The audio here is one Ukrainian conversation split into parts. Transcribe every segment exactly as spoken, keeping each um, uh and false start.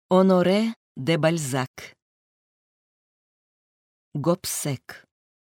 Оноре де Бальзак. Гобсек.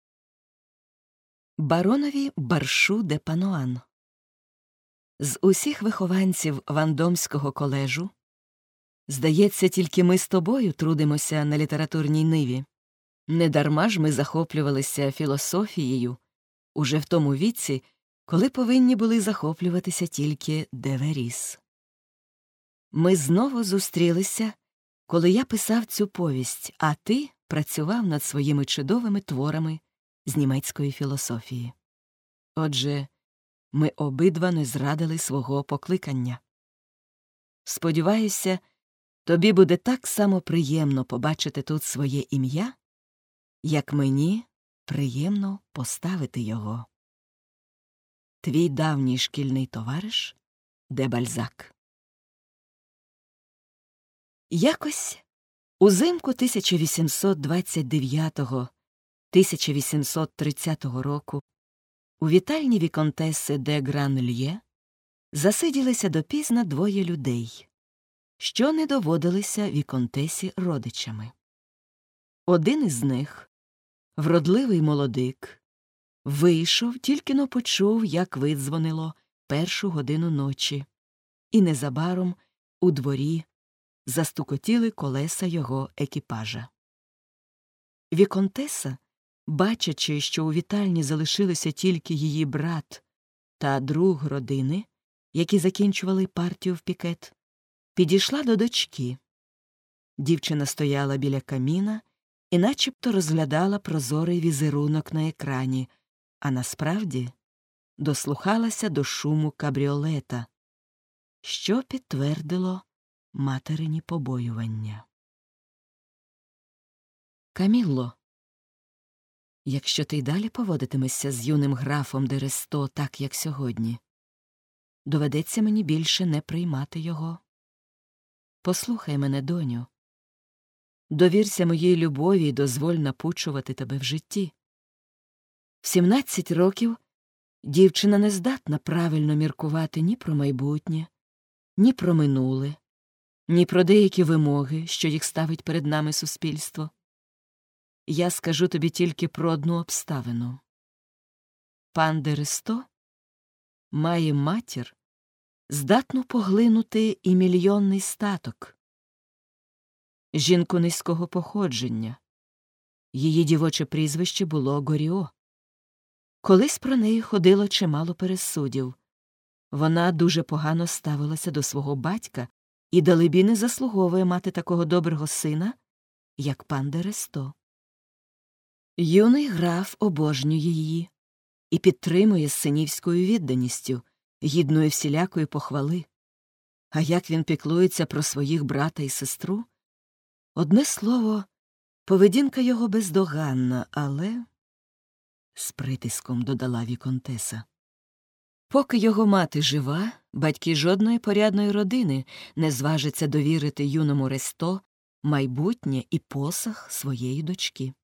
Баронові Баршу де Пануан. З усіх вихованців Вандомського колежу, здається, тільки ми з тобою трудимося на літературній ниві. Недарма ж ми захоплювалися філософією уже в тому віці, коли повинні були захоплюватися тільки Деверіс. Ми знову зустрілися, коли я писав цю повість, а ти працював над своїми чудовими творами з німецької філософії. Отже, ми обидва не зрадили свого покликання. Сподіваюся, тобі буде так само приємно побачити тут своє ім'я, як мені приємно поставити його. Твій давній шкільний товариш де Бальзак. Якось узимку тисяча вісімсот двадцять дев'ятого — тисяча вісімсот тридцятого року у вітальні віконтеси де Гран-Льє засиділися допізна двоє людей, що не доводилися віконтесі родичами. Один із них, вродливий молодик, вийшов, тільки-но почув, як видзвонило першу годину ночі, і незабаром у дворі застукотіли колеса його екіпажа. Віконтеса, бачачи, що у вітальні залишилися тільки її брат та друг родини, які закінчували партію в пікет, підійшла до дочки. Дівчина стояла біля каміна і начебто розглядала прозорий візерунок на екрані, а насправді дослухалася до шуму кабріолета, що підтвердило материні побоювання. Камілло, якщо ти й далі поводитимешся з юним графом де Ресто так, як сьогодні, доведеться мені більше не приймати його. Послухай мене, доню. Довірся моїй любові і дозволь напучувати тебе в житті. В сімнадцять років дівчина не здатна правильно міркувати ні про майбутнє, ні про минуле, ні про деякі вимоги, що їх ставить перед нами суспільство. Я скажу тобі тільки про одну обставину. Пан де Ресто має матір, здатну поглинути і мільйонний статок. Жінку низького походження. Її дівоче прізвище було Горіо. Колись про неї ходило чимало пересудів. Вона дуже погано ставилася до свого батька і, далебі, не заслуговує мати такого доброго сина, як пан де Ресто. Юний граф обожнює її і підтримує з синівською відданістю, гідною всілякої похвали. А як він піклується про своїх брата і сестру? Одне слово, поведінка його бездоганна, але... з притиском додала віконтеса. Поки його мати жива, батьки жодної порядної родини не зважаться довірити юному Ресто майбутнє і посаг своєї дочки.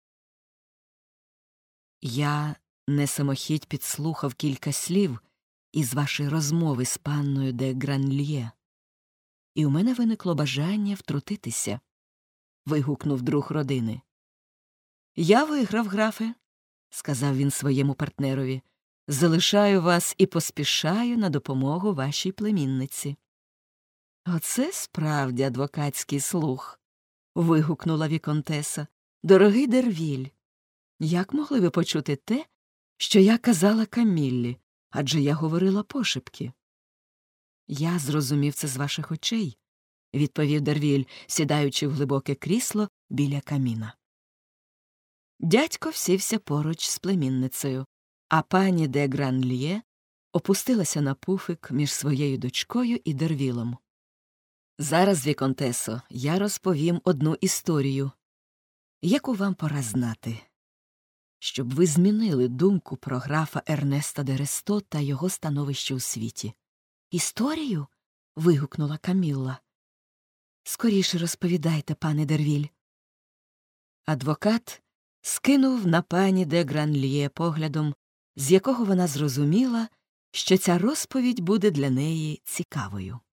Я не самохідь підслухав кілька слів із вашої розмови з панною де Гран-Льє, і у мене виникло бажання втрутитися, вигукнув друг родини. Я виграв, графе, сказав він своєму партнерові. Залишаю вас і поспішаю на допомогу вашій племінниці. Оце справді адвокатський слух, вигукнула віконтеса. Дорогий Дервіль, як могли ви почути те, що я казала Каміллі, адже я говорила пошепки? Я зрозумів це з ваших очей, відповів Дервіль, сідаючи в глибоке крісло біля каміна. Дядько сівся поруч з племінницею, а пані де Гран-Льє опустилася на пуфик між своєю дочкою і Дервілом. Зараз, віконтесо, я розповім одну історію, яку вам пора знати, щоб ви змінили думку про графа Ернеста де Ресто та його становище у світі. Історію? Вигукнула Камілла. Скоріше розповідайте, пане Дервіль. Адвокат скинув на пані де Гран-Льє поглядом, з якого вона зрозуміла, що ця розповідь буде для неї цікавою.